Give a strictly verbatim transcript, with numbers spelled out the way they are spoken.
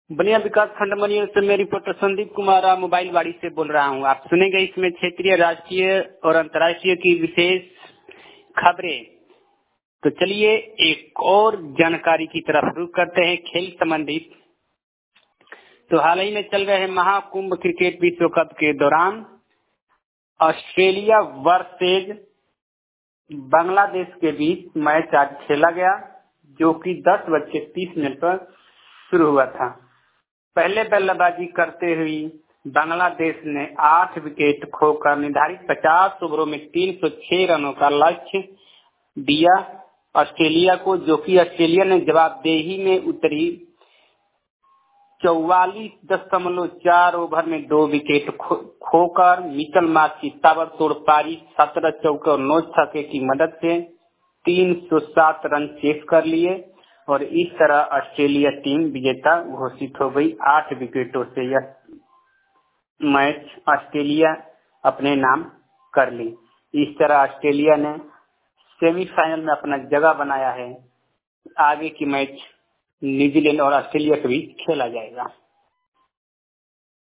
बनिया विकास खंड मनिया से मैं रिपोर्टर संदीप कुमार मोबाइल वाड़ी से बोल रहा हूं। आप सुनेंगे इसमें क्षेत्रीय, राष्ट्रीय और अंतर्राष्ट्रीय की विशेष खबरें। तो चलिए एक और जानकारी की तरफ रुख करते हैं खेल संबंधित। तो हाल ही में चल रहे महाकुंभ क्रिकेट विश्व कप के दौरान ऑस्ट्रेलिया वर्सेज बांग्लादेश के बीच मैच आज खेला गया, जो कि दस बज के तीस मिनट पर शुरू हुआ था। पहले बल्लेबाजी करते हुए बांग्लादेश ने आठ विकेट खोकर निर्धारित पचास ओवरों में तीन सौ छह रनों का लक्ष्य दिया ऑस्ट्रेलिया को, जो कि ऑस्ट्रेलिया ने जवाबदेही में उतरी चौवालीस दशमलव चार ओवर में दो विकेट खो, खोकर मिचेल मार्श की ताबड़तोड़ पारी सत्रह चौके और नौ छक्के की मदद से तीन सौ सात रन चेस कर लिए और इस तरह ऑस्ट्रेलिया टीम विजेता घोषित हो गई। आठ विकेटों से यह मैच ऑस्ट्रेलिया अपने नाम कर ली। इस तरह ऑस्ट्रेलिया ने सेमीफाइनल में अपना जगह बनाया है। आगे की मैच न्यूजीलैंड और ऑस्ट्रेलिया के बीच खेला जाएगा।